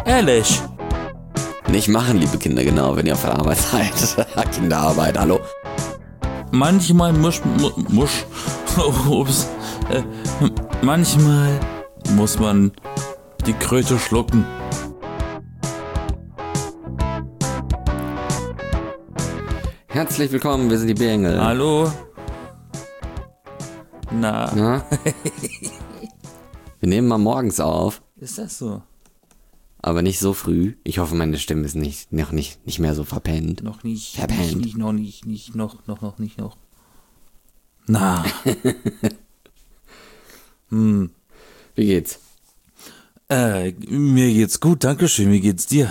Ehrlich. Nicht machen, liebe Kinder, genau, wenn ihr auf der Arbeit seid. Kinderarbeit, hallo. Manchmal manchmal muss man die Kröte schlucken. Herzlich willkommen, wir sind die B-Engel. Hallo? Na? Wir nehmen mal morgens auf, Ist das so? aber nicht so früh. Ich hoffe, meine Stimme ist nicht mehr so verpennt. Noch nicht. Verpennt. Noch nicht. Na. Wie geht's? Mir geht's gut, dankeschön. Wie geht's dir?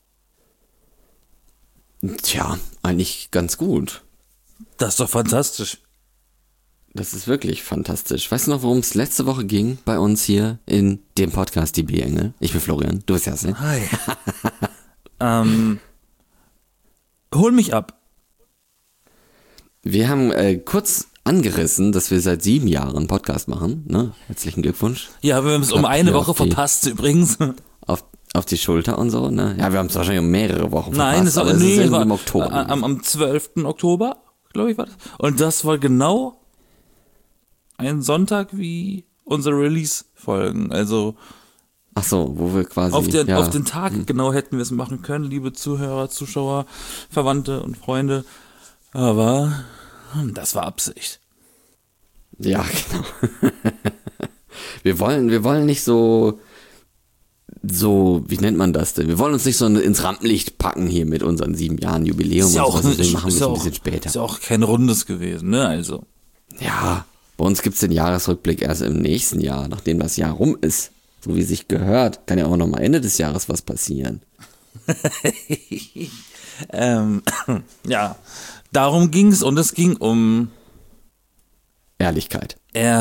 Tja, eigentlich ganz gut. Das ist doch fantastisch. Das ist wirklich fantastisch. Weißt du noch, worum es letzte Woche ging bei uns hier in dem Podcast Die B-Engel? Ich bin Florian, du bist Jasmin. Hi. Hol mich ab. Wir haben kurz angerissen, dass wir seit 7 Jahren einen Podcast machen. Ne? Herzlichen Glückwunsch. Ja, wir haben es um eine Woche verpasst übrigens. Auf die Schulter und so, ne? Ja, wir haben es wahrscheinlich um mehrere Wochen verpasst. Nein, es aber war, es ist war im Oktober. am 12. Oktober, glaube ich, war das. Und das war genau ein Sonntag wie unsere Release-Folgen. Also Ach so, wo wir quasi... auf den Tag genau hätten wir es machen können, liebe Zuhörer, Zuschauer, Verwandte und Freunde. Aber das war Absicht. Ja, genau. Wir wollen nicht so, wie nennt man das denn? Wir wollen uns nicht so ins Rampenlicht packen hier mit unseren 7 Jahren Jubiläum. Ist ja auch, deswegen machen wir es ein bisschen später. Ist ja auch kein Rundes gewesen, ne? Also. Ja, bei uns gibt's den Jahresrückblick erst im nächsten Jahr, nachdem das Jahr rum ist. So wie sich gehört. Kann ja auch noch mal Ende des Jahres was passieren. Ja, darum ging's und es ging um Ehrlichkeit.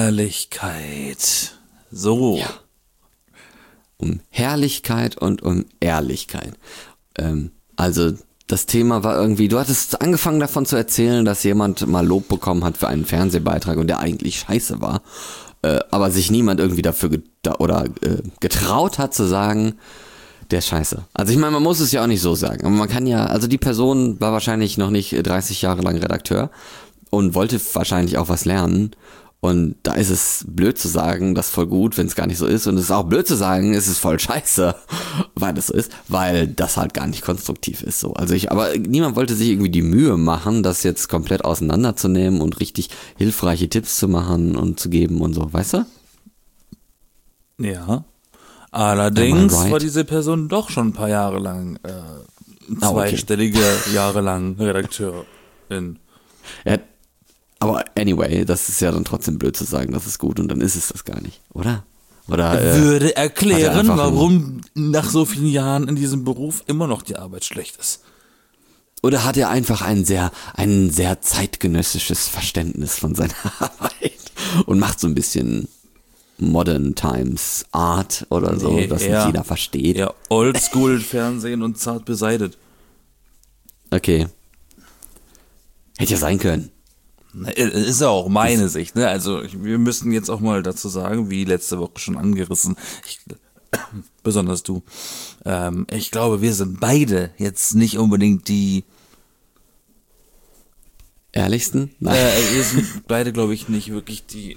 So. Ja. Um Herrlichkeit und um Ehrlichkeit. Also das Thema war irgendwie, du hattest angefangen davon zu erzählen, dass jemand mal Lob bekommen hat für einen Fernsehbeitrag und der eigentlich scheiße war, aber sich niemand irgendwie dafür getraut hat zu sagen, der ist scheiße. Also ich meine, man muss es ja auch nicht so sagen, aber man kann ja, also die Person war wahrscheinlich noch nicht 30 Jahre lang Redakteur und wollte wahrscheinlich auch was lernen. Und da ist es blöd zu sagen, das ist voll gut, wenn es gar nicht so ist. Und es ist auch blöd zu sagen, es ist voll scheiße, weil das so ist, weil das halt gar nicht konstruktiv ist. So. Aber niemand wollte sich irgendwie die Mühe machen, das jetzt komplett auseinanderzunehmen und richtig hilfreiche Tipps zu machen und zu geben und so, weißt du? Ja. Allerdings war diese Person doch schon ein paar Jahre lang, zweistellige Jahre lang Redakteurin. Ja, aber anyway, das ist ja dann trotzdem blöd zu sagen, das ist gut und dann ist es das gar nicht, oder? Würde erklären, warum nach so vielen Jahren in diesem Beruf immer noch die Arbeit schlecht ist. Oder hat er einfach ein sehr zeitgenössisches Verständnis von seiner Arbeit und macht so ein bisschen Modern Times Art oder so, dass nicht jeder versteht. Ja, Oldschool Fernsehen und zart beseitet. Okay. Hätte ja sein können. Ist ja auch meine Sicht, ne? Also wir müssen jetzt auch mal dazu sagen, wie letzte Woche schon angerissen, besonders du, ich glaube, wir sind beide jetzt nicht unbedingt die ehrlichsten? Nein. Wir sind beide, glaube ich, nicht wirklich die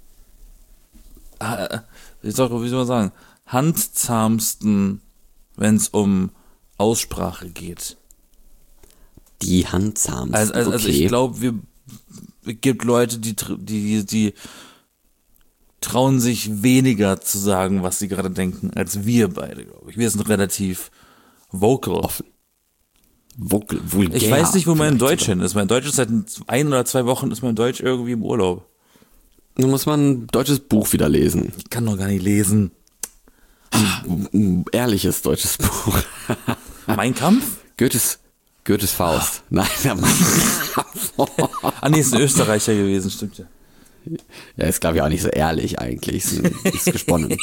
wie soll man sagen, handzahmsten, wenn es um Aussprache geht. Die handzahmsten, also okay. Ich glaube, es gibt Leute, die trauen sich weniger zu sagen, was sie gerade denken, als wir beide, glaube ich. Wir sind relativ vocal. Offen. Vulgär. Ich weiß nicht, wo mein Deutsch hin ist. Mein Deutsch ist seit 1 oder 2 Wochen ist mein Deutsch irgendwie im Urlaub. Dann muss man ein deutsches Buch wieder lesen. Ich kann doch gar nicht lesen. Ein ehrliches deutsches Buch. Mein Kampf? Goethes Faust. Nein, der Mann. Nee, ist ein Österreicher gewesen, stimmt ja. Ja, ist glaube ich auch nicht so ehrlich eigentlich. Ist gesponnen.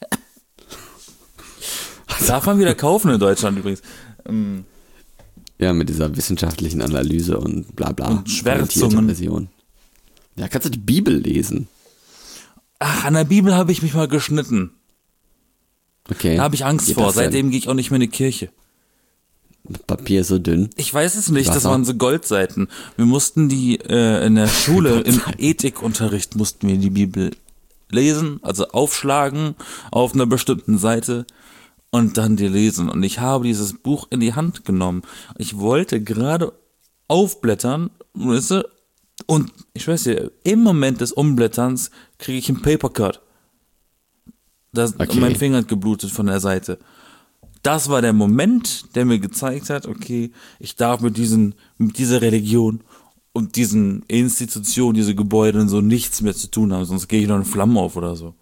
Darf man wieder kaufen in Deutschland übrigens. Ja, mit dieser wissenschaftlichen Analyse und bla bla. Und Schwärzungen. Version. Ja, kannst du die Bibel lesen? Ach, an der Bibel habe ich mich mal geschnitten. Okay. Da habe ich Angst Geht vor. das denn? Seitdem gehe ich auch nicht mehr in die Kirche. Papier ist so dünn. Ich weiß es nicht, das Wasser? waren so Goldseiten. Wir mussten die in der Schule, im Ethikunterricht mussten wir die Bibel lesen, also aufschlagen auf einer bestimmten Seite und dann die lesen. Und ich habe dieses Buch in die Hand genommen. Ich wollte gerade aufblättern, weißt du, und ich weiß ja, im Moment des Umblätterns kriege ich einen Papercut. Okay. Mein Finger hat geblutet von der Seite. Das war der Moment, der mir gezeigt hat, okay, ich darf mit dieser Religion und diesen Institutionen, diese Gebäude und so nichts mehr zu tun haben, sonst gehe ich noch in Flammen auf oder so.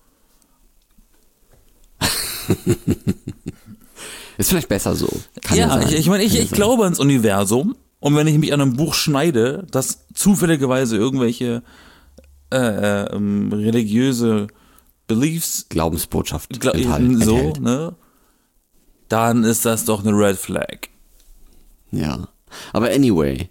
Ist vielleicht besser so. Kann Ja, sein. ich meine, Kann ich glaube ans Universum und wenn ich mich an einem Buch schneide, das zufälligerweise irgendwelche religiöse Beliefs Glaubensbotschaft enthält. so, ne, dann ist das doch eine Red Flag. Ja. Aber anyway,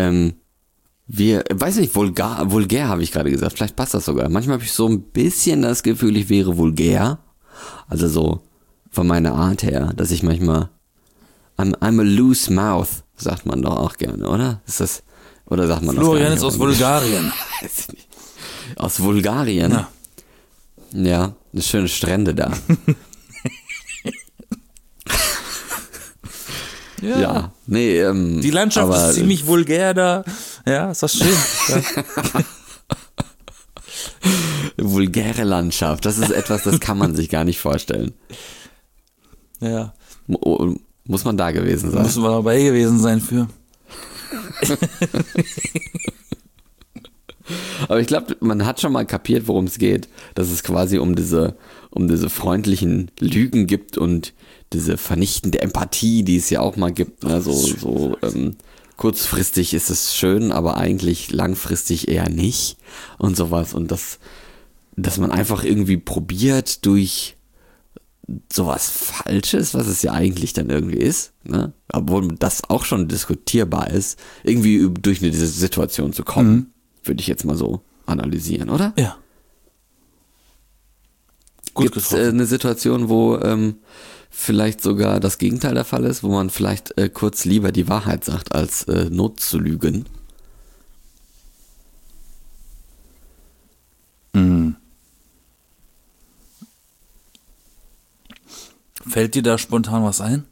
weiß nicht, vulgär habe ich gerade gesagt, vielleicht passt das sogar. Manchmal habe ich so ein bisschen das Gefühl, ich wäre vulgär. Also so von meiner Art her, dass ich manchmal I'm a loose mouth, sagt man doch auch gerne, oder? Ist das, oder sagt man Florian das ist gar nicht aus auf Englisch? Bulgarien. Weiß ich nicht. Aus Bulgarien? Ja. Ja, eine schöne Strände da. Ja, nee, Die Landschaft aber, ist ziemlich vulgär da. Ja, ist das schön. vulgäre Landschaft, das ist etwas, das kann man sich gar nicht vorstellen. Ja, Muss man da gewesen sein. müssen wir dabei gewesen sein für. Aber ich glaube, man hat schon mal kapiert, worum es geht. Dass es quasi um diese freundlichen Lügen gibt und diese vernichtende Empathie, die es ja auch mal gibt. Ne? Kurzfristig ist es schön, aber eigentlich langfristig eher nicht und sowas. Und dass man einfach irgendwie probiert durch sowas Falsches, was es ja eigentlich dann irgendwie ist, ne? Obwohl das auch schon diskutierbar ist, irgendwie durch diese Situation zu kommen, würde ich jetzt mal so analysieren, oder? Ja. Gut Gibt es getroffen. eine Situation, wo vielleicht sogar das Gegenteil der Fall ist, wo man vielleicht kurz lieber die Wahrheit sagt, als Not zu lügen? Fällt dir da spontan was ein?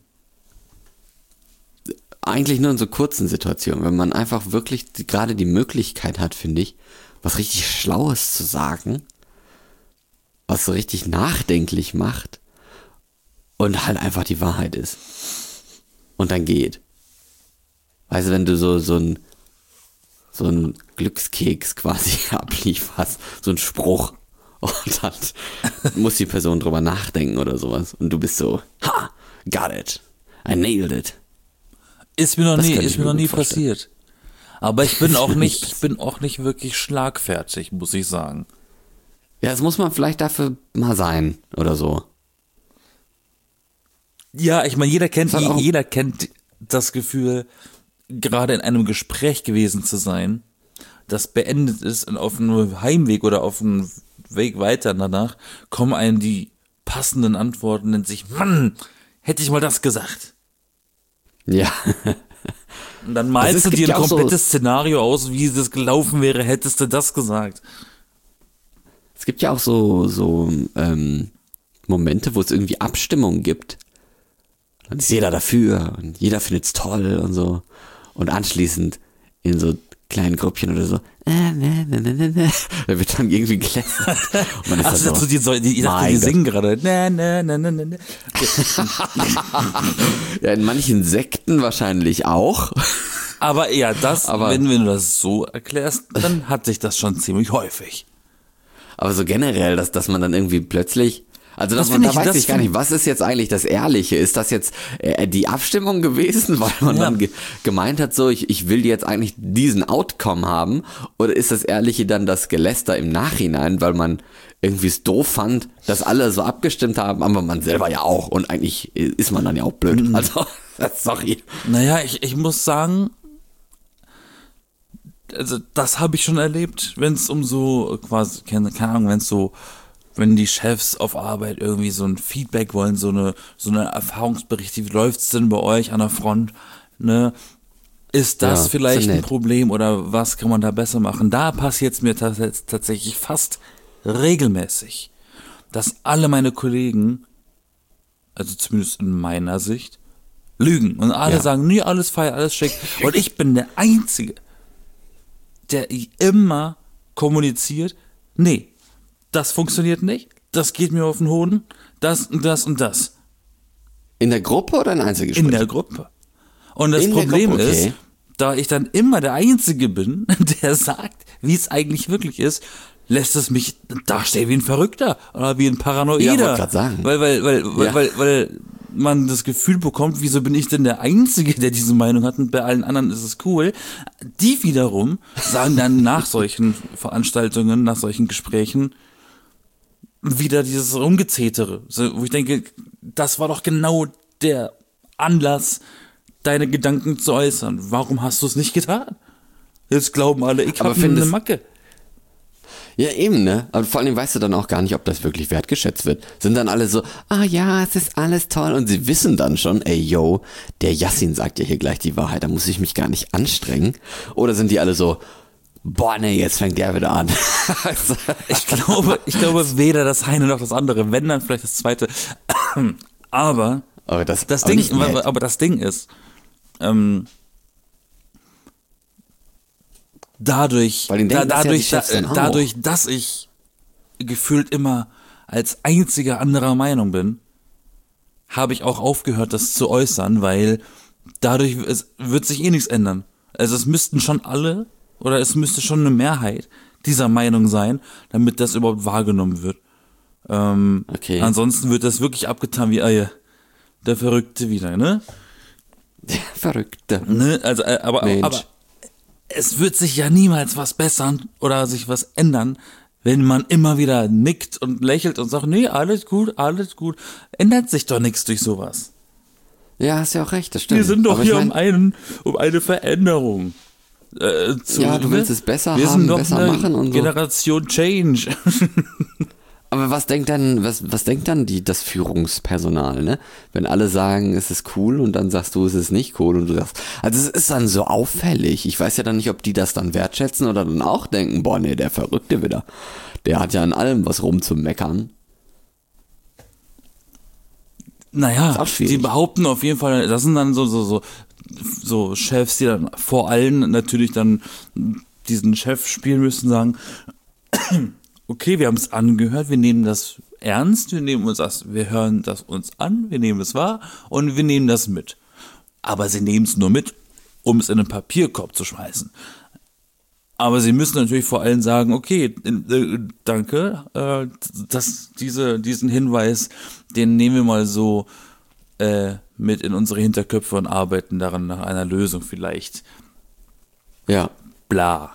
Eigentlich nur in so kurzen Situationen, wenn man einfach wirklich gerade die Möglichkeit hat, finde ich, was richtig Schlaues zu sagen, was so richtig nachdenklich macht und halt einfach die Wahrheit ist. Und dann geht. Weißt du, wenn du so ein Glückskeks quasi ablieferst, so ein Spruch, und dann muss die Person drüber nachdenken oder sowas und du bist so, ha, got it, I nailed it. Ist mir noch Das nie, könnte ist ich mir mir noch nie gut vorstellen. passiert. Aber ich bin auch nicht wirklich schlagfertig, muss ich sagen. Ja, das muss man vielleicht dafür mal sein oder so. Ja, ich meine, jeder kennt hat auch- das Gefühl, gerade in einem Gespräch gewesen zu sein, das beendet ist und auf einem Heimweg oder auf einem Weg weiter danach kommen einem die passenden Antworten und sich, Mann, hätte ich mal das gesagt. Ja, Und dann malst es du gibt dir ein ja auch so- komplettes Szenario aus, wie das gelaufen wäre, hättest du das gesagt. es gibt ja auch so Momente, wo es irgendwie Abstimmungen gibt. Dann ist jeder dafür und jeder findet es toll und so. Und anschließend in so kleinen Grüppchen oder so, da wird dann irgendwie gelästert. Und man ist Ach, dann so, ich dachte, mein die Gott. singen gerade. Na, na, na, na, na, na. Ja, in manchen Sekten wahrscheinlich auch. Aber ja, Aber- wenn du das so erklärst, dann hat sich das schon ziemlich häufig. Aber so generell, dass man dann irgendwie plötzlich, also Das dass man, find da ich- weiß das ich gar find- nicht, was ist jetzt eigentlich das Ehrliche? Ist das jetzt die Abstimmung gewesen, weil man Ja. dann gemeint hat, so ich will jetzt eigentlich diesen Outcome haben? Oder ist das Ehrliche dann das Geläster im Nachhinein, weil man irgendwie es doof fand, dass alle so abgestimmt haben, aber man selber ja auch und eigentlich ist man dann ja auch blöd. Also, sorry. Naja, ich muss sagen, also das habe ich schon erlebt, wenn es um so quasi, keine Ahnung, wenn es so wenn die Chefs auf Arbeit irgendwie so ein Feedback wollen, so eine Erfahrungsbericht, wie läuft's denn bei euch an der Front, ne? Ist das Ja, vielleicht so ein nett. Problem oder was kann man da besser machen? Da passiert es mir tatsächlich fast regelmäßig, dass alle meine Kollegen, also zumindest in meiner Sicht, lügen und alle Ja. sagen, nee, alles fein, alles schick. Und ich bin der Einzige, der immer kommuniziert, nee, das funktioniert nicht, das geht mir auf den Hoden, das und das und das. In der Gruppe oder in Einzelgesprächen? In der Gruppe. Und das In der Problem Gruppe, okay. ist, da ich dann immer der Einzige bin, der sagt, wie es eigentlich wirklich ist, lässt es mich dastehen wie ein Verrückter oder wie ein Paranoider. Ja, wollte grad sagen. Ja. Weil man das Gefühl bekommt, wieso bin ich denn der Einzige, der diese Meinung hat und bei allen anderen ist es cool. Die wiederum sagen dann nach solchen Veranstaltungen, nach solchen Gesprächen wieder dieses Rumgezetere, so, wo ich denke, das war doch genau der Anlass, deine Gedanken zu äußern. Warum hast du es nicht getan? Jetzt glauben alle, ich Aber habe eine findest- Macke. Ja, eben, ne? Aber vor allem weißt du dann auch gar nicht, ob das wirklich wertgeschätzt wird. Sind dann alle so, ah ja, es ist alles toll. Und sie wissen dann schon, ey, yo, der Yassin sagt ja hier gleich die Wahrheit, da muss ich mich gar nicht anstrengen. Oder sind die alle so, boah, ne, jetzt fängt der wieder an. Ich glaube weder das eine noch das andere. Wenn, dann vielleicht das zweite. Aber aber das aber Ding, nicht nett. aber das Ding ist, dadurch, Weil die denken, das ist ja die Chefs dann auch. dadurch, dass ich gefühlt immer als einziger anderer Meinung bin, habe ich auch aufgehört, das zu äußern, weil dadurch wird sich eh nichts ändern. Also es müssten schon alle oder es müsste schon eine Mehrheit dieser Meinung sein, damit das überhaupt wahrgenommen wird. Okay. Ansonsten wird das wirklich abgetan wie der Verrückte wieder, ne? Verrückte. Ne? Also, Mensch. aber es wird sich ja niemals was bessern oder sich was ändern, wenn man immer wieder nickt und lächelt und sagt, nee, alles gut, alles gut. Ändert sich doch nichts durch sowas. Ja, hast ja auch recht, das stimmt. Wir sind doch Aber ich hier mein, um eine Veränderung. Ja, du willst es besser wir haben, sind doch besser eine machen und so. Generation Change. Aber was denkt dann, was denkt dann das Führungspersonal, ne? Wenn alle sagen, es ist cool und dann sagst du, es ist nicht cool und du sagst, also es ist dann so auffällig. Ich weiß ja dann nicht, ob die das dann wertschätzen oder dann auch denken, boah, nee, der Verrückte wieder. Der hat ja an allem was rumzumeckern. Naja, Ist auch schwierig. die behaupten auf jeden Fall, das sind dann so Chefs, die dann vor allen natürlich dann diesen Chef spielen müssen, sagen, okay, wir haben es angehört, wir nehmen das ernst, wir hören das uns an, wir nehmen es wahr und wir nehmen das mit. Aber sie nehmen es nur mit, um es in einen Papierkorb zu schmeißen. Aber sie müssen natürlich vor allem sagen, okay, danke, diesen Hinweis, den nehmen wir mal so mit in unsere Hinterköpfe und arbeiten daran nach einer Lösung vielleicht. Ja. Bla.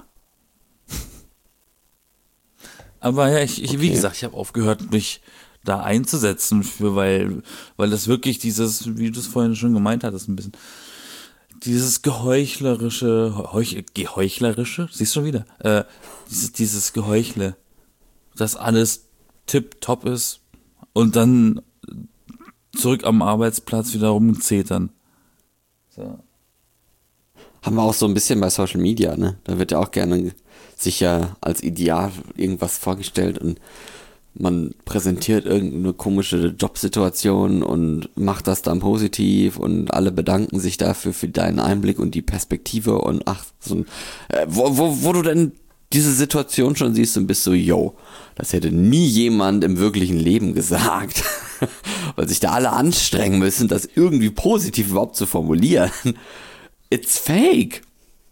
Aber ja, wie Okay. gesagt, ich habe aufgehört, mich da einzusetzen, weil das wirklich dieses, wie du es vorhin schon gemeint hattest, ein bisschen, dieses geheuchlerische, siehst du schon wieder, dieses Geheuchle, dass alles tipptopp ist und dann zurück am Arbeitsplatz wieder rumzetern. So. Haben wir auch so ein bisschen bei Social Media, ne? Da wird ja auch gerne sich ja als Ideal irgendwas vorgestellt und man präsentiert irgendeine komische Jobsituation und macht das dann positiv und alle bedanken sich dafür für deinen Einblick und die Perspektive und ach, so, wo du denn diese Situation schon siehst und bist so, yo, das hätte nie jemand im wirklichen Leben gesagt, weil sich da alle anstrengen müssen, das irgendwie positiv überhaupt zu formulieren. It's fake.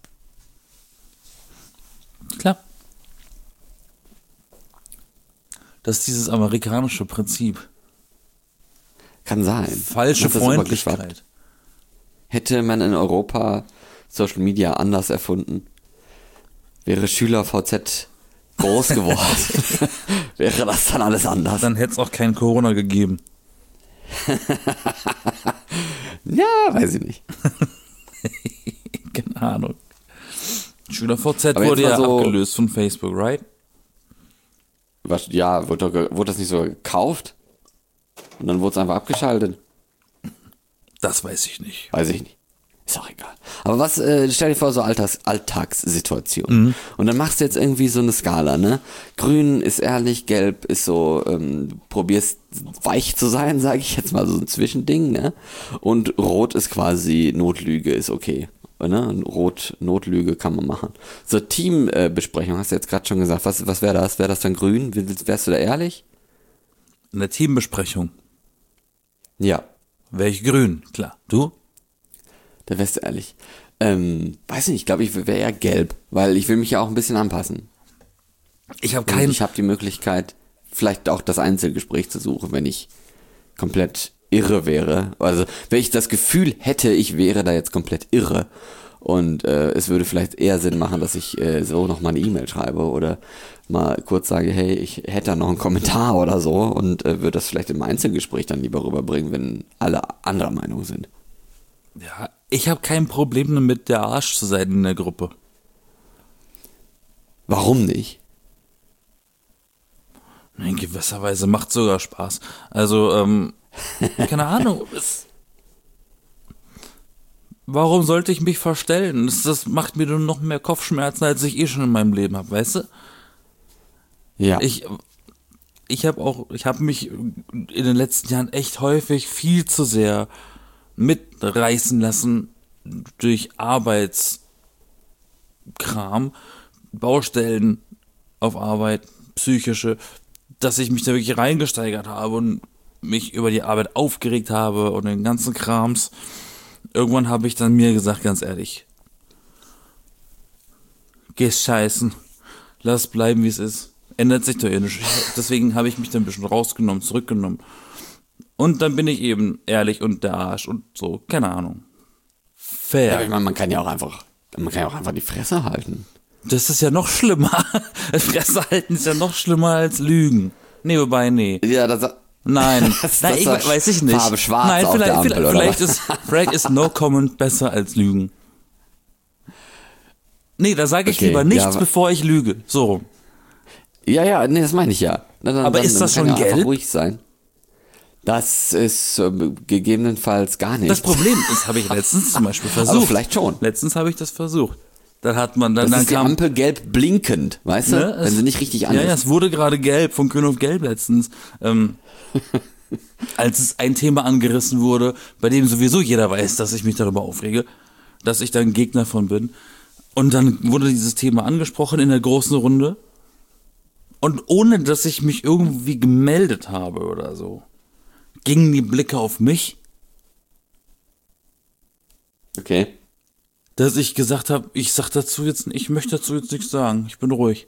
Klar. Das ist dieses amerikanische Prinzip. Kann sein. Falsche Hat das übergeschwappt. Freundlichkeit. Hätte man in Europa Social Media anders erfunden, wäre SchülerVZ groß geworden, wäre das dann alles anders. Dann hätte es auch kein Corona gegeben. Ja, weiß ich nicht. Keine Ahnung. SchülerVZ Aber jetzt wurde mal ja so- abgelöst von Facebook, right? Ja, wurde das nicht so gekauft? Und dann wurde es einfach abgeschaltet? Das weiß ich nicht. Weiß ich nicht. Ist auch egal. Aber stell dir vor, so Alltagssituation. Und dann machst du jetzt irgendwie so eine Skala, ne? Grün ist ehrlich, gelb ist so, probierst weich zu sein, sage ich jetzt mal, so ein Zwischending, ne? Und rot ist quasi Notlüge, ist okay. Ne? Rot, Notlüge kann man machen. So, Teambesprechung, hast du jetzt gerade schon gesagt. Was wäre das? Wäre das dann grün? Wärst du da ehrlich? In der Teambesprechung Ja. wäre ich grün, klar. Du? Da wärst du ehrlich. Weiß nicht, ich glaube, ich wäre eher gelb, weil ich will mich ja auch ein bisschen anpassen. Ich habe Und ich habe die Möglichkeit, vielleicht auch das Einzelgespräch zu suchen, wenn ich komplett irre wäre. Also, wenn ich das Gefühl hätte, ich wäre da jetzt komplett irre und es würde vielleicht eher Sinn machen, dass ich so noch mal eine E-Mail schreibe oder mal kurz sage, hey, ich hätte da noch einen Kommentar oder so und würde das vielleicht im Einzelgespräch dann lieber rüberbringen, wenn alle anderer Meinung sind. Ja, ich habe kein Problem damit, der Arsch zu sein in der Gruppe. Warum nicht? In gewisser Weise macht sogar Spaß. Also, keine Ahnung. Warum sollte ich mich verstellen? Das macht mir nur noch mehr Kopfschmerzen, als ich schon in meinem Leben habe, weißt du? Ja. Ich habe mich in den letzten Jahren echt häufig viel zu sehr mitreißen lassen durch Arbeitskram, Baustellen auf Arbeit, psychische, dass ich mich da wirklich reingesteigert habe und mich über die Arbeit aufgeregt habe und den ganzen Krams. Irgendwann habe ich dann mir gesagt, ganz ehrlich, geh scheißen, lass bleiben, wie es ist. Ändert sich doch eh nicht. Deswegen habe ich mich dann ein bisschen rausgenommen, zurückgenommen. Und dann bin ich eben ehrlich und der Arsch und so, keine Ahnung. Fair. Ja, aber ich meine, man kann ja auch einfach die Fresse halten. Das ist ja noch schlimmer. Fresse halten ist ja noch schlimmer als Lügen. Nee, wobei, nee. Ja, das Nein, das nein, weiß ich nicht. Farbe schwarz Nein, auf der Ampel, oder vielleicht ist No Comment besser als Lügen. Nee, da sage ich Okay, lieber nichts, ja, bevor ich lüge. So rum. Ja, nee, das meine ich ja. Aber ist das kann schon ja einfach gelb? ruhig sein. Das ist gegebenenfalls gar nicht. Das Problem ist, habe ich letztens zum Beispiel versucht. Aber vielleicht schon. Letztens habe ich das versucht. Dann hat man Das dann ist die kam Ampel gelb blinkend, weißt du? Ne, Wenn sie nicht richtig an ja, ist. es wurde gerade gelb, von Grün auf Gelb letztens. Als es ein Thema angerissen wurde, bei dem sowieso jeder weiß, dass ich mich darüber aufrege, dass ich dann Gegner von bin. Und dann wurde dieses Thema angesprochen in der großen Runde. Und ohne, dass ich mich irgendwie gemeldet habe oder so, gingen die Blicke auf mich, Okay. dass ich gesagt habe, ich möchte dazu jetzt nichts sagen, ich bin ruhig.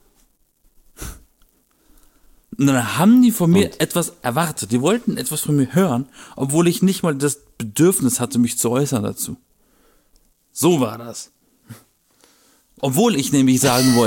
Und dann haben die von mir etwas erwartet, die wollten etwas von mir hören, obwohl ich nicht mal das Bedürfnis hatte, mich zu äußern dazu. So war das. Obwohl ich nämlich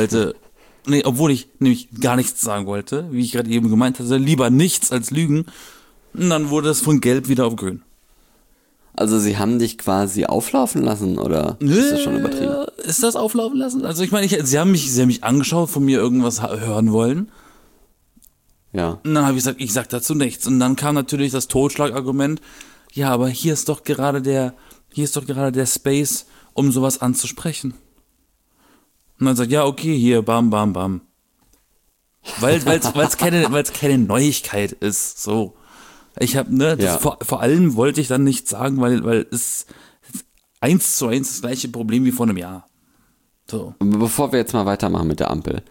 gar nichts sagen wollte, wie ich gerade eben gemeint hatte, lieber nichts als Lügen. Und dann wurde es von Gelb wieder auf Grün. Also sie haben dich quasi auflaufen lassen, oder ist das schon übertrieben? Ist das auflaufen lassen? Also ich meine, sie haben mich angeschaut, von mir irgendwas hören wollen. Ja. Und dann habe ich gesagt, ich sag dazu nichts. Und dann kam natürlich das Totschlagargument, ja, aber hier ist doch gerade der Space, um sowas anzusprechen. Und dann sagt, ja, okay, hier, bam, bam, bam. Weil's keine Neuigkeit ist, so. Ich habe, vor allem wollte ich dann nichts sagen, weil es 1:1 das gleiche Problem wie vor einem Jahr. So. Bevor wir jetzt mal weitermachen mit der Ampel,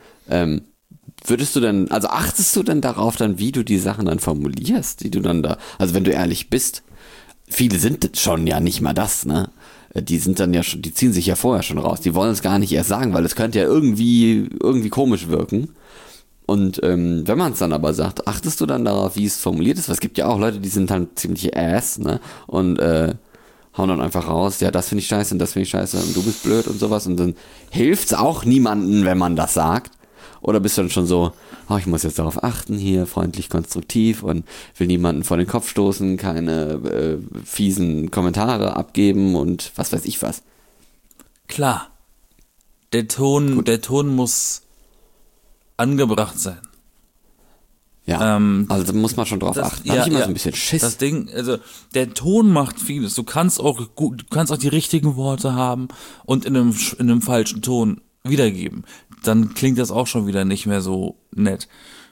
achtest du denn darauf dann, wie du die Sachen dann formulierst, die du dann da, also wenn du ehrlich bist, viele sind schon ja nicht mal das, ne? Die sind dann ja schon, die ziehen sich ja vorher schon raus, die wollen es gar nicht erst sagen, weil es könnte ja irgendwie komisch wirken. Und wenn man es dann aber sagt, achtest du dann darauf, wie es formuliert ist? Weil es gibt ja auch Leute, die sind dann ziemlich ass, ne? Und hauen dann einfach raus, ja, das finde ich scheiße und das finde ich scheiße und du bist blöd und sowas. Und dann hilft's auch niemandem, wenn man das sagt. Oder bist du dann schon so, ich muss jetzt darauf achten, hier freundlich, konstruktiv und will niemanden vor den Kopf stoßen, keine fiesen Kommentare abgeben und was weiß ich was. Klar, der Ton muss angebracht sein. Ja, also da muss man schon drauf achten. Da hab ich immer so ein bisschen Schiss. Das Ding, also der Ton macht vieles. Du kannst auch die richtigen Worte haben und in einem falschen Ton wiedergeben. Dann klingt das auch schon wieder nicht mehr so nett.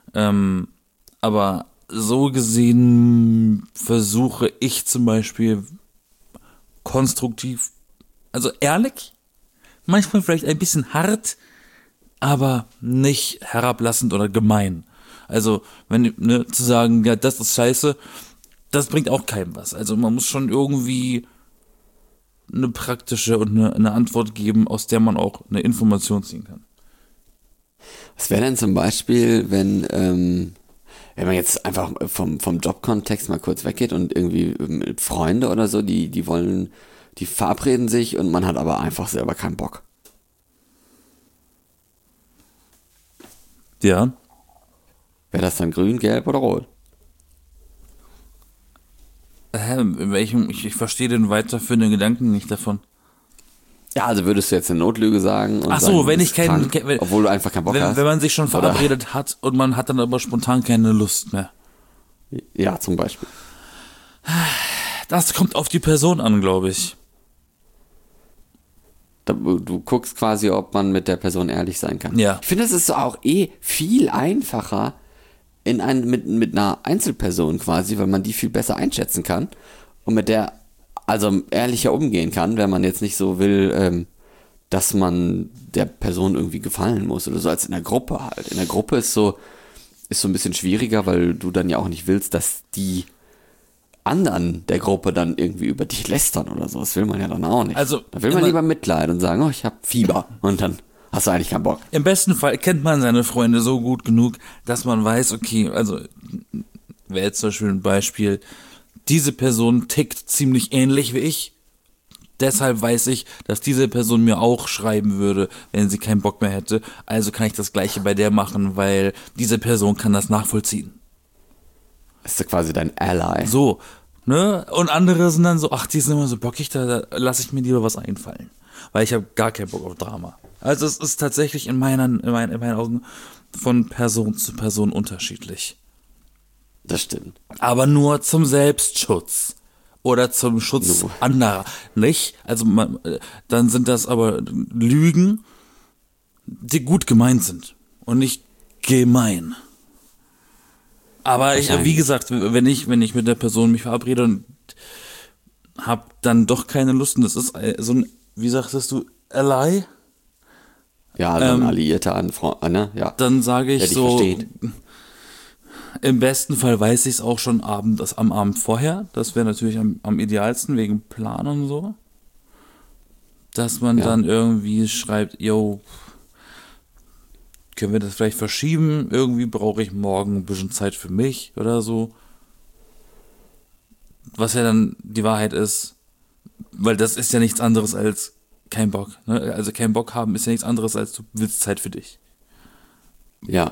Aber so gesehen versuche ich zum Beispiel konstruktiv, also ehrlich, manchmal vielleicht ein bisschen hart, aber nicht herablassend oder gemein. Also, zu sagen, ja, das ist scheiße, das bringt auch keinem was. Also man muss schon irgendwie eine praktische und eine Antwort geben, aus der man auch eine Information ziehen kann. Was wäre denn zum Beispiel, wenn man jetzt einfach vom Jobkontext mal kurz weggeht und irgendwie mit Freunde oder so, die verabreden sich und man hat aber einfach selber keinen Bock. Ja. Wäre das dann grün, gelb oder rot? In welchem, ich verstehe den weiterführenden Gedanken nicht davon. Ja, also würdest du jetzt eine Notlüge sagen? Und Ach so, sagen, wenn ich keinen, obwohl du einfach keinen Bock hast? Wenn man sich schon verabredet hat und man hat dann aber spontan keine Lust mehr. Ja, zum Beispiel. Das kommt auf die Person an, glaube ich. Du guckst quasi, ob man mit der Person ehrlich sein kann. Ja. Ich finde, es ist auch viel einfacher mit einer Einzelperson quasi, weil man die viel besser einschätzen kann und mit der also ehrlicher umgehen kann, wenn man jetzt nicht so will, dass man der Person irgendwie gefallen muss oder so, als in der Gruppe halt. In der Gruppe ist so ein bisschen schwieriger, weil du dann ja auch nicht willst, dass die anderen der Gruppe dann irgendwie über dich lästern oder so. Das will man ja dann auch nicht. Also, da will man lieber Mitleid und sagen, oh, ich habe Fieber. Und dann hast du eigentlich keinen Bock. Im besten Fall kennt man seine Freunde so gut genug, dass man weiß, okay, also wäre jetzt zum Beispiel ein Beispiel, diese Person tickt ziemlich ähnlich wie ich. Deshalb weiß ich, dass diese Person mir auch schreiben würde, wenn sie keinen Bock mehr hätte. Also kann ich das Gleiche bei der machen, weil diese Person kann das nachvollziehen. Das ist quasi dein Ally. So, ne? Und andere sind dann so, ach, die sind immer so bockig, da lasse ich mir lieber was einfallen. Weil ich habe gar keinen Bock auf Drama. Also es ist tatsächlich in meinen Augen von Person zu Person unterschiedlich. Das stimmt. Aber nur zum Selbstschutz. Oder zum Schutz anderer. Nicht? Also dann sind das aber Lügen, die gut gemeint sind. Und nicht gemein. Aber wie gesagt, wenn ich mit der Person mich verabrede und hab dann doch keine Lust, und das ist so ein, wie sagtest du, Ally? Ja, dann Alliierte an ne? Ja. Dann sage ich so, versteht. Im besten Fall weiß ich es auch schon am Abend vorher. Das wäre natürlich am idealsten, wegen Plan und so. Dass man dann irgendwie schreibt, yo, können wir das vielleicht verschieben? Irgendwie brauche ich morgen ein bisschen Zeit für mich oder so. Was ja dann die Wahrheit ist, weil das ist ja nichts anderes als kein Bock. Ne? Also kein Bock haben ist ja nichts anderes als du willst Zeit für dich. Ja.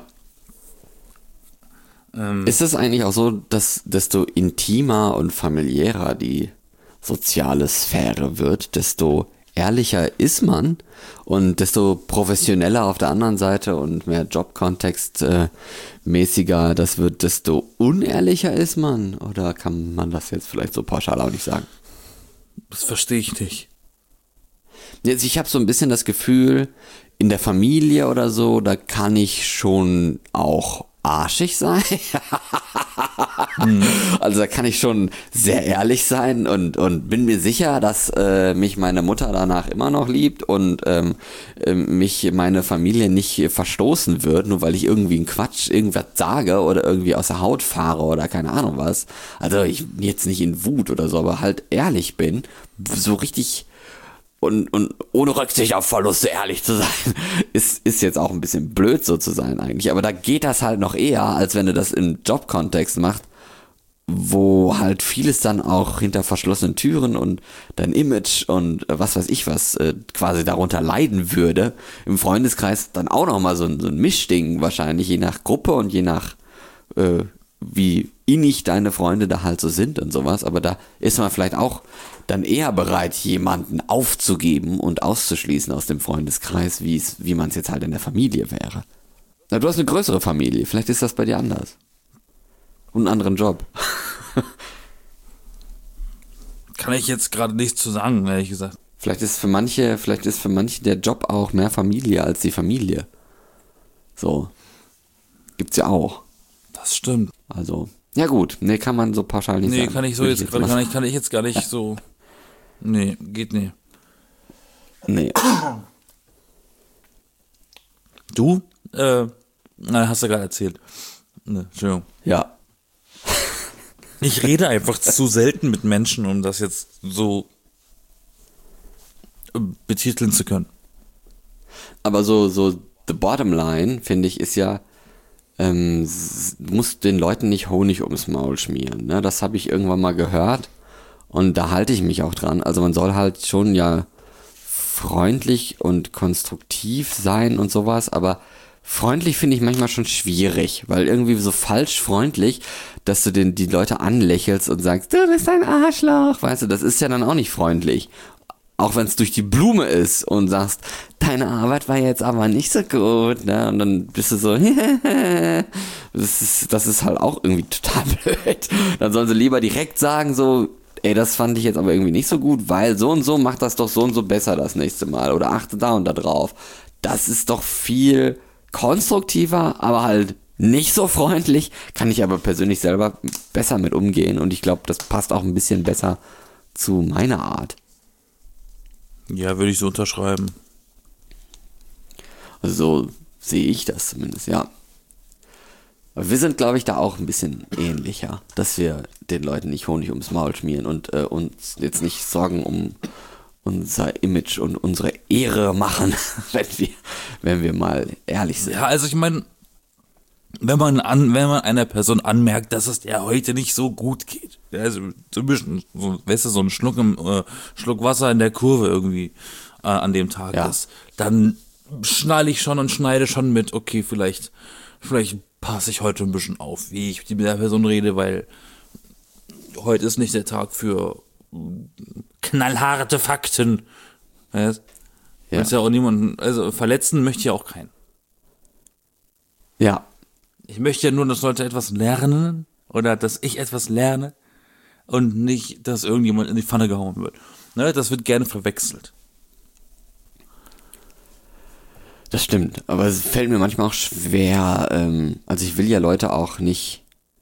Ist es eigentlich auch so, dass desto intimer und familiärer die soziale Sphäre wird, desto ehrlicher ist man und desto professioneller auf der anderen Seite und mehr Jobkontext mäßiger das wird, desto unehrlicher ist man? Oder kann man das jetzt vielleicht so pauschal auch nicht sagen? Das verstehe ich nicht. Jetzt, ich habe so ein bisschen das Gefühl, in der Familie oder so, da kann ich schon auch arschig sein. Also da kann ich schon sehr ehrlich sein und bin mir sicher, dass mich meine Mutter danach immer noch liebt und mich meine Familie nicht verstoßen wird, nur weil ich irgendwie einen Quatsch irgendwas sage oder irgendwie aus der Haut fahre oder keine Ahnung was. Also ich jetzt nicht in Wut oder so, aber halt ehrlich bin, so richtig und ohne Rücksicht auf Verluste ehrlich zu sein, ist jetzt auch ein bisschen blöd so zu sein eigentlich. Aber da geht das halt noch eher, als wenn du das im Jobkontext machst, wo halt vieles dann auch hinter verschlossenen Türen und dein Image und was weiß ich was quasi darunter leiden würde. Im Freundeskreis dann auch nochmal so ein Mischding wahrscheinlich, je nach Gruppe und je nach wie innig deine Freunde da halt so sind und sowas. Aber da ist man vielleicht auch dann eher bereit, jemanden aufzugeben und auszuschließen aus dem Freundeskreis, wie man es jetzt halt in der Familie wäre. Na, du hast eine größere Familie, vielleicht ist das bei dir anders. und einen anderen Job. Kann ich jetzt gerade nichts zu sagen, ehrlich gesagt. Vielleicht ist für manche der Job auch mehr Familie als die Familie. So. Gibt's ja auch. Das stimmt. Also, ja gut, nee, kann man so pauschal nicht sagen. Nee, kann ich jetzt gar nicht so. Nee, geht nicht. Nee. Du? Hast du gerade erzählt. Ne, Entschuldigung. Ja. Ich rede einfach zu selten mit Menschen, um das jetzt so betiteln zu können. Aber so the bottom line, finde ich, ist ja, du musst den Leuten nicht Honig ums Maul schmieren. Ne? Das habe ich irgendwann mal gehört und da halte ich mich auch dran. Also man soll halt schon ja freundlich und konstruktiv sein und sowas, aber freundlich finde ich manchmal schon schwierig, weil irgendwie so falsch freundlich, dass du die Leute anlächelst und sagst, du bist ein Arschloch, weißt du, das ist ja dann auch nicht freundlich. Auch wenn es durch die Blume ist und sagst, deine Arbeit war jetzt aber nicht so gut, ne? Und dann bist du so, das ist halt auch irgendwie total blöd. Dann sollen sie lieber direkt sagen so, ey, das fand ich jetzt aber irgendwie nicht so gut, weil so und so macht das doch so und so besser das nächste Mal oder achte da und da drauf. Das ist doch viel konstruktiver, aber halt nicht so freundlich, kann ich aber persönlich selber besser mit umgehen und ich glaube, das passt auch ein bisschen besser zu meiner Art. Ja, würde ich so unterschreiben. Also so sehe ich das zumindest, ja. Aber wir sind, glaube ich, da auch ein bisschen ähnlicher, dass wir den Leuten nicht Honig ums Maul schmieren und uns jetzt nicht Sorgen um unser Image und unsere Ehre machen, wenn wir mal ehrlich sind. Ja, also ich meine, wenn man einer Person anmerkt, dass es der heute nicht so gut geht, also so ein bisschen, so, weißt du, so ein Schluck Wasser in der Kurve irgendwie an dem Tag ist, dann schneide ich schon und schneide schon mit, okay, vielleicht passe ich heute ein bisschen auf, wie ich mit der Person rede, weil heute ist nicht der Tag für knallharte Fakten. Weißt? Ja. Ja auch niemanden, also verletzen möchte ich auch keinen. Ja. Ich möchte ja nur, dass Leute etwas lernen oder dass ich etwas lerne und nicht, dass irgendjemand in die Pfanne gehauen wird. Ne, das wird gerne verwechselt. Das stimmt, aber es fällt mir manchmal auch schwer, also ich will ja Leute auch nicht,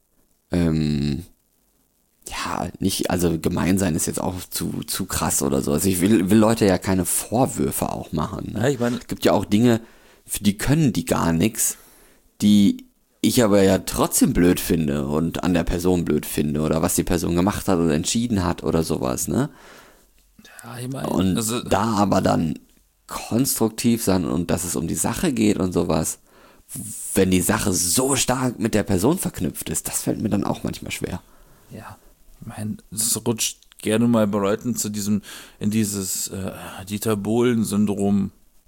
also gemein sein ist jetzt auch zu krass oder so. Also ich will Leute ja keine Vorwürfe auch machen. Ne? Ja, ich meine, es gibt ja auch Dinge, für die können die gar nichts, die ich aber ja trotzdem blöd finde und an der Person blöd finde oder was die Person gemacht hat oder entschieden hat oder sowas, ne? Ja, ich meine, und also, da aber dann konstruktiv sein und dass es um die Sache geht und sowas, wenn die Sache so stark mit der Person verknüpft ist, das fällt mir dann auch manchmal schwer. Ja, ich meine, es rutscht gerne mal bei Leuten in dieses Dieter Bohlen-Syndrom.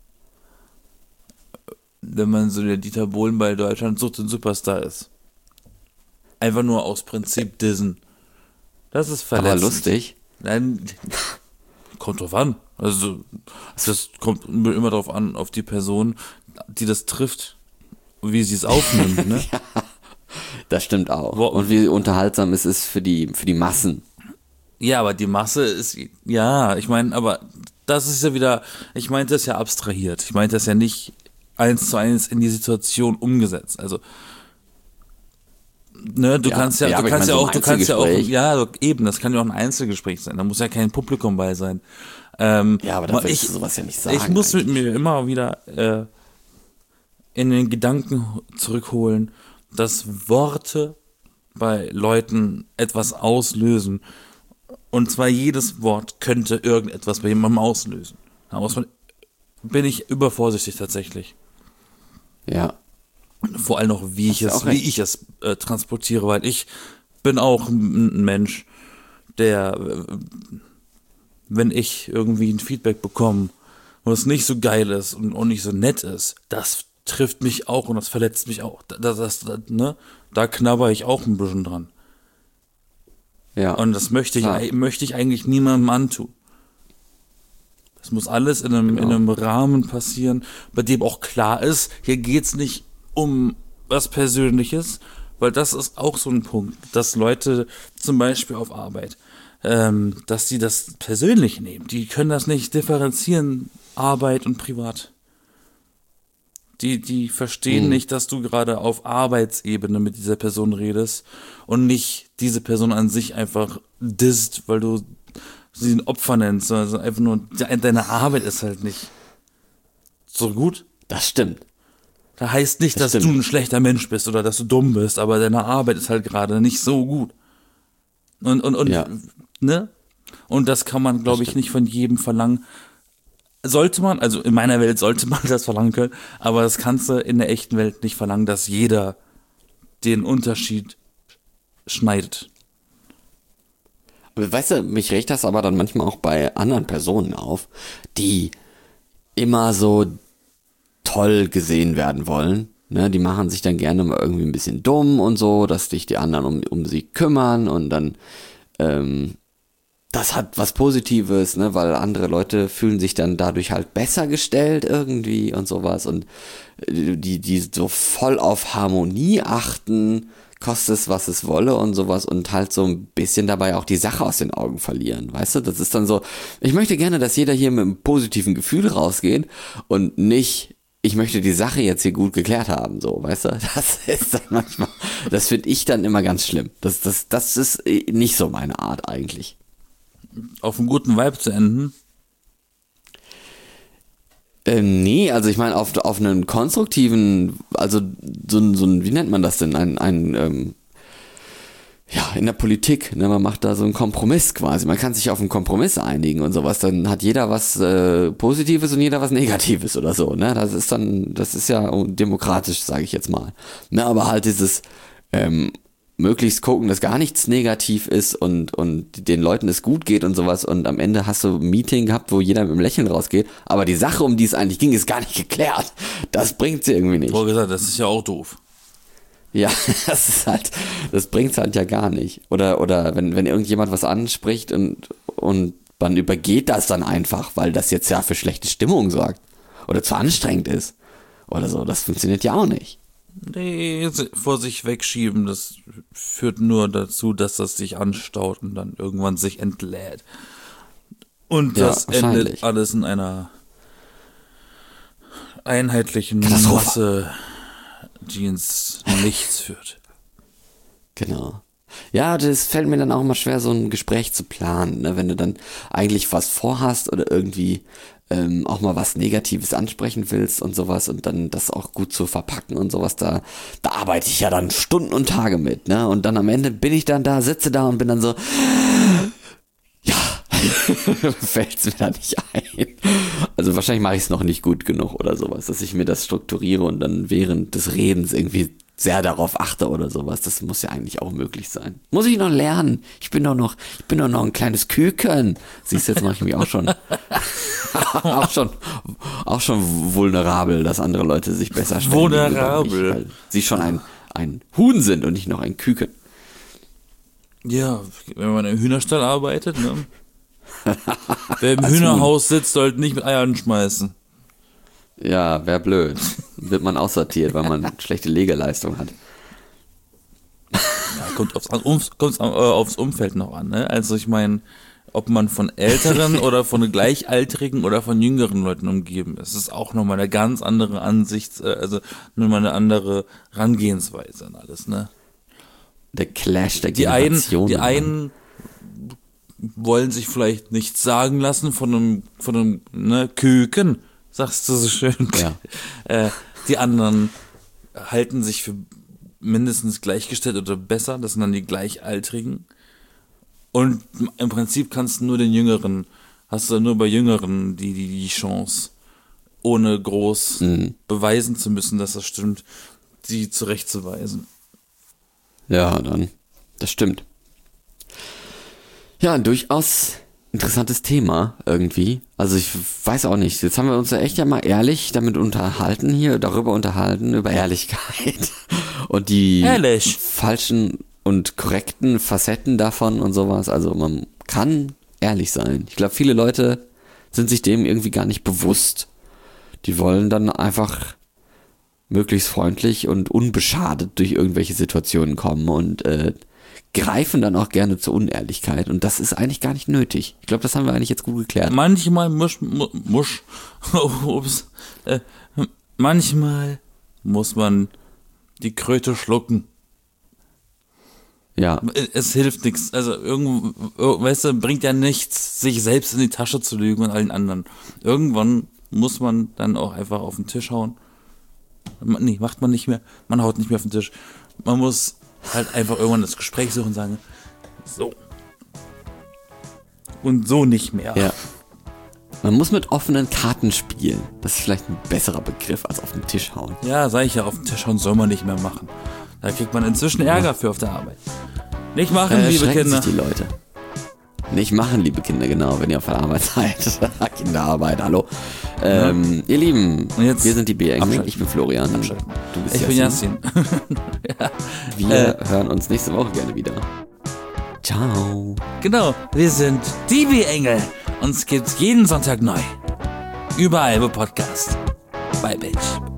Wenn man so der Dieter Bohlen bei Deutschland sucht und Superstar ist. Einfach nur aus Prinzip dissen. Das ist verletzend. Aber lustig. Nein, kommt drauf an. Also, das kommt immer drauf an, auf die Person, die das trifft, wie sie es aufnimmt, ne? Ja, das stimmt auch. Und wie unterhaltsam es ist für die Massen. Ja, aber die Masse ist, ja, ich meine, aber das ist ja wieder, ich meinte das ja abstrahiert. Ich meinte das ja nicht 1:1 in die Situation umgesetzt. Also, ne, du kannst ja auch, eben, das kann ja auch ein Einzelgespräch sein. Da muss ja kein Publikum bei sein. Ja, aber da willst du sowas ja nicht sagen. Ich muss mit mir immer wieder in den Gedanken zurückholen, dass Worte bei Leuten etwas auslösen. Und zwar jedes Wort könnte irgendetwas bei jemandem auslösen. Da bin ich übervorsichtig tatsächlich. Ja. Vor allem auch, wie ich es transportiere, weil ich bin auch ein Mensch, der, wenn ich irgendwie ein Feedback bekomme, was nicht so geil ist und nicht so nett ist, das trifft mich auch und das verletzt mich auch. Da knabber ich auch ein bisschen dran. Ja. Und das möchte ich eigentlich niemandem antun. Das muss alles in einem Rahmen passieren, bei dem auch klar ist, hier geht's nicht um was Persönliches, weil das ist auch so ein Punkt, dass Leute zum Beispiel auf Arbeit, dass die das persönlich nehmen. Die können das nicht differenzieren, Arbeit und Privat. Die verstehen nicht, dass du gerade auf Arbeitsebene mit dieser Person redest und nicht diese Person an sich einfach disst, weil du sie ein Opfer nennst, sondern einfach nur, deine Arbeit ist halt nicht so gut. Das stimmt. Das heißt nicht, dass du ein schlechter Mensch bist oder dass du dumm bist, aber deine Arbeit ist halt gerade nicht so gut. Und Ja. ne? Und das kann man, glaube ich, nicht von jedem verlangen. Sollte man, also in meiner Welt sollte man das verlangen können, aber das kannst du in der echten Welt nicht verlangen, dass jeder den Unterschied schneidet. Weißt du, mich regt das aber dann manchmal auch bei anderen Personen auf, die immer so toll gesehen werden wollen. Ne, die machen sich dann gerne mal irgendwie ein bisschen dumm und so, dass sich die anderen um sie kümmern und dann das hat was Positives, ne, weil andere Leute fühlen sich dann dadurch halt besser gestellt irgendwie und sowas und die so voll auf Harmonie achten, kostet es, was es wolle und sowas und halt so ein bisschen dabei auch die Sache aus den Augen verlieren, weißt du? Das ist dann so, ich möchte gerne, dass jeder hier mit einem positiven Gefühl rausgeht und nicht, ich möchte die Sache jetzt hier gut geklärt haben, so, weißt du? Das ist dann manchmal, das finde ich dann immer ganz schlimm. Das ist nicht so meine Art eigentlich. Auf einen guten Vibe zu enden. Nee, also ich meine auf einen konstruktiven, also so ein, wie nennt man das denn, ja, in der Politik, ne, man macht da so einen Kompromiss quasi, man kann sich auf einen Kompromiss einigen und sowas, dann hat jeder was Positives und jeder was Negatives oder so, ne, das ist ja demokratisch, sage ich jetzt mal, ne, aber halt dieses möglichst gucken, dass gar nichts negativ ist und den Leuten es gut geht und sowas und am Ende hast du ein Meeting gehabt, wo jeder mit einem Lächeln rausgeht, aber die Sache, um die es eigentlich ging, ist gar nicht geklärt. Das bringt sie irgendwie nicht. Vorher gesagt, das ist ja auch doof. Ja, das bringt's halt ja gar nicht. Oder wenn irgendjemand was anspricht und man übergeht das dann einfach, weil das jetzt ja für schlechte Stimmung sorgt oder zu anstrengend ist oder so, das funktioniert ja auch nicht. Nee, vor sich wegschieben, das führt nur dazu, dass das sich anstaut und dann irgendwann sich entlädt. Und Ja, das endet alles in einer einheitlichen Masse, die ins Nichts führt. Genau. Ja, das fällt mir dann auch immer schwer, so ein Gespräch zu planen, ne? Wenn du dann eigentlich was vorhast oder irgendwie auch mal was Negatives ansprechen willst und sowas und dann das auch gut zu verpacken und sowas, da arbeite ich ja dann Stunden und Tage mit, ne? Und dann am Ende bin ich dann da, sitze da und bin dann so, ja, fällt's mir da nicht ein. Also wahrscheinlich mache ich es noch nicht gut genug oder sowas, dass ich mir das strukturiere und dann während des Redens irgendwie sehr darauf achte oder sowas. Das muss ja eigentlich auch möglich sein. Muss ich noch lernen. Ich bin doch noch ein kleines Küken. Siehst du, jetzt mache ich mich auch schon auch schon vulnerabel, dass andere Leute sich besser stellen. Vulnerabel. Weil sie schon ein Huhn sind und nicht noch ein Küken. Ja, wenn man im Hühnerstall arbeitet, ne? Wer im Hühnerhaus sitzt, sollte nicht mit Eiern schmeißen. Ja, wäre blöd. Wird man aussortiert, weil man schlechte Legeleistung hat. Ja, kommt aufs Umfeld noch an, ne? Also ich meine, ob man von älteren oder von gleichaltrigen oder von jüngeren Leuten umgeben ist, ist auch nochmal eine ganz andere Ansicht, also nochmal eine andere Herangehensweise an alles, ne? Der Clash der Generationen. Die einen wollen sich vielleicht nichts sagen lassen von einem ne, Küken, sagst du so schön. Ja. Die anderen halten sich für mindestens gleichgestellt oder besser, das sind dann die Gleichaltrigen. Und im Prinzip hast du nur bei Jüngeren die Chance, ohne groß beweisen zu müssen, dass das stimmt, sie zurechtzuweisen. Ja, dann, das stimmt. Ja, ein durchaus interessantes Thema irgendwie. Also ich weiß auch nicht, jetzt haben wir uns ja echt ja mal ehrlich darüber unterhalten, über Ehrlichkeit und die falschen und korrekten Facetten davon und sowas. Also man kann ehrlich sein. Ich glaube, viele Leute sind sich dem irgendwie gar nicht bewusst. Die wollen dann einfach möglichst freundlich und unbeschadet durch irgendwelche Situationen kommen und greifen dann auch gerne zur Unehrlichkeit. Und das ist eigentlich gar nicht nötig. Ich glaube, das haben wir eigentlich jetzt gut geklärt. Manchmal manchmal muss man die Kröte schlucken. Ja. Es hilft nichts. Also weißt du, bringt ja nichts, sich selbst in die Tasche zu lügen und allen anderen. Irgendwann muss man dann auch einfach auf den Tisch hauen. Nee, macht man nicht mehr. Man haut nicht mehr auf den Tisch. Man muss halt einfach irgendwann das Gespräch suchen und sagen, so. Und so nicht mehr. Ja. Man muss mit offenen Karten spielen. Das ist vielleicht ein besserer Begriff als auf den Tisch hauen. Ja, sag ich ja, auf den Tisch hauen soll man nicht mehr machen. Da kriegt man inzwischen Ärger für auf der Arbeit. Nicht machen, liebe Kinder. Sich die Leute. Nicht machen, liebe Kinder, genau, wenn ihr auf der Arbeit seid. Kinderarbeit, hallo. Ihr Lieben, wir sind die B-Engel. Ich bin Florian. Du bist ich bin Yassin. Ja. Wir hören uns nächste Woche gerne wieder. Ciao. Genau, wir sind die B-Engel. Uns gibt's jeden Sonntag neu. Überall, wo Podcast. Bye, Bitch.